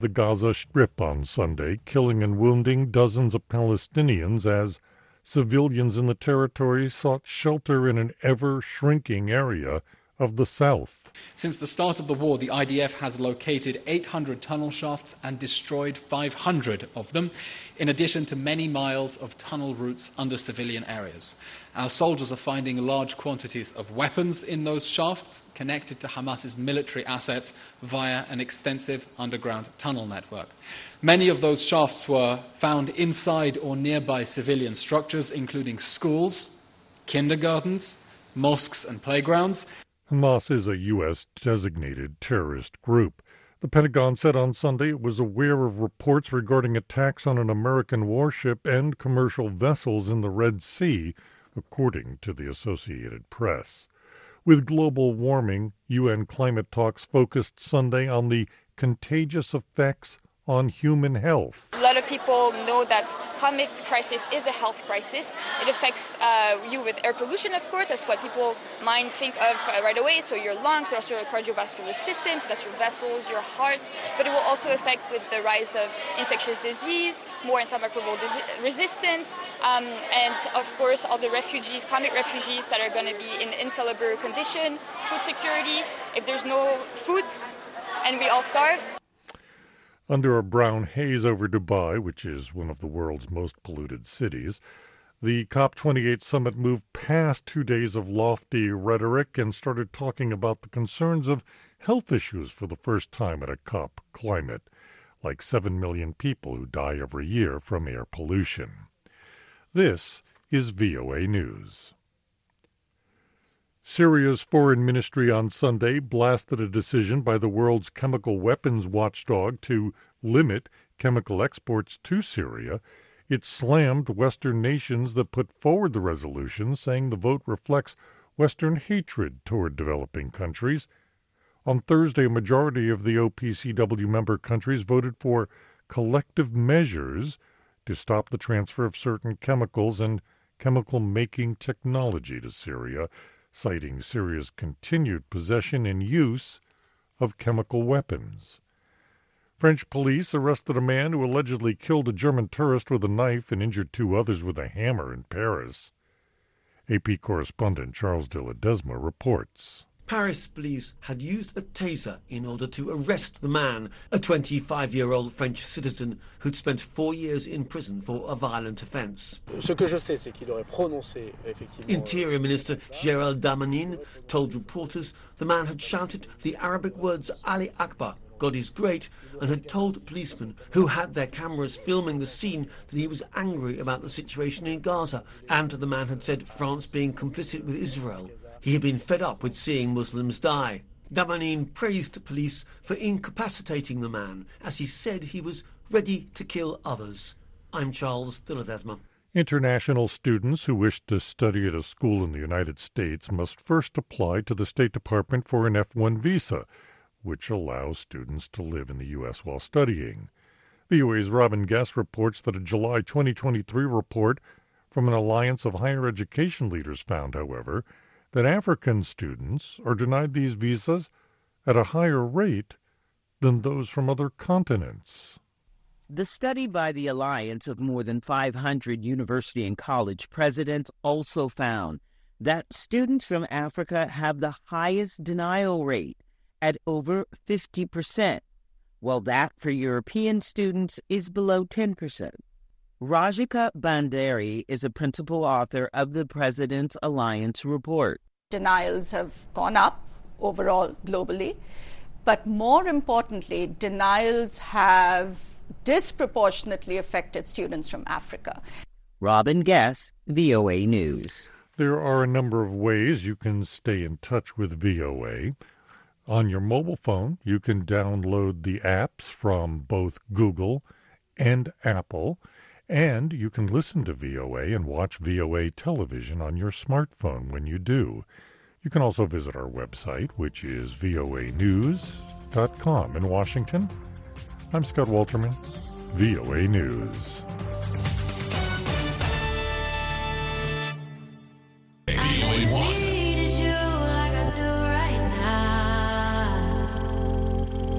the Gaza Strip on Sunday, killing and wounding dozens of Palestinians as civilians in the territory sought shelter in an ever-shrinking area of the south. Since the start of the war, the IDF has located 800 tunnel shafts and destroyed 500 of them, in addition to many miles of tunnel routes under civilian areas. Our soldiers are finding large quantities of weapons in those shafts connected to Hamas's military assets via an extensive underground tunnel network. Many of those shafts were found inside or nearby civilian structures, including schools, kindergartens, mosques and playgrounds. Hamas is a U.S.-designated terrorist group. The Pentagon said on Sunday it was aware of reports regarding attacks on an American warship and commercial vessels in the Red Sea, according to the Associated Press. With global warming, UN climate talks focused Sunday on the contagious effects on human health. A lot of people know that climate crisis is a health crisis. It affects you with air pollution, of course. That's what people might think of right away. So your lungs, but also your cardiovascular system, so that's your vessels, your heart. But it will also affect with the rise of infectious disease, more antimicrobial resistance, and of course all the refugees, climate refugees that are going to be in insalubre condition, food security. If there's no food and we all starve. Under a brown haze over Dubai, which is one of the world's most polluted cities, the COP28 summit moved past 2 days of lofty rhetoric and started talking about the concerns of health issues for the first time at a COP climate, like 7 million people who die every year from air pollution. This is VOA News. Syria's foreign ministry on Sunday blasted a decision by the world's chemical weapons watchdog to limit chemical exports to Syria. It slammed Western nations that put forward the resolution, saying the vote reflects Western hatred toward developing countries. On Thursday, a majority of the OPCW member countries voted for collective measures to stop the transfer of certain chemicals and chemical-making technology to Syria, citing Syria's continued possession and use of chemical weapons. French police arrested a man who allegedly killed a German tourist with a knife and injured 2 others with a hammer in Paris. AP correspondent Charles de Ledesma reports. Paris police had used a taser in order to arrest the man, a 25-year-old French citizen who'd spent 4 years in prison for a violent offence. Interior Minister Gérald Darmanin told reporters the man had shouted the Arabic words Ali Akbar, God is great, and had told policemen who had their cameras filming the scene that he was angry about the situation in Gaza, and the man had said France being complicit with Israel. He had been fed up with seeing Muslims die. Darmanin praised police for incapacitating the man, as he said he was ready to kill others. I'm Charles de Ledesma. International students who wish to study at a school in the United States must first apply to the State Department for an F-1 visa, which allows students to live in the U.S. while studying. VOA's Robin Guest reports that a July 2023 report from an alliance of higher education leaders found, however, that African students are denied these visas at a higher rate than those from other continents. The study by the Alliance of more than 500 university and college presidents also found that students from Africa have the highest denial rate at over 50%, while that for European students is below 10%. Rajika Bandari is a principal author of the President's Alliance report. Denials have gone up overall globally, but more importantly, denials have disproportionately affected students from Africa. Robin Guest, VOA News. There are a number of ways you can stay in touch with VOA. On your mobile phone, you can download the apps from both Google and Apple, and you can listen to VOA and watch VOA television on your smartphone when you do. You can also visit our website, which is voanews.com. In Washington, I'm Scott Walterman, VOA News.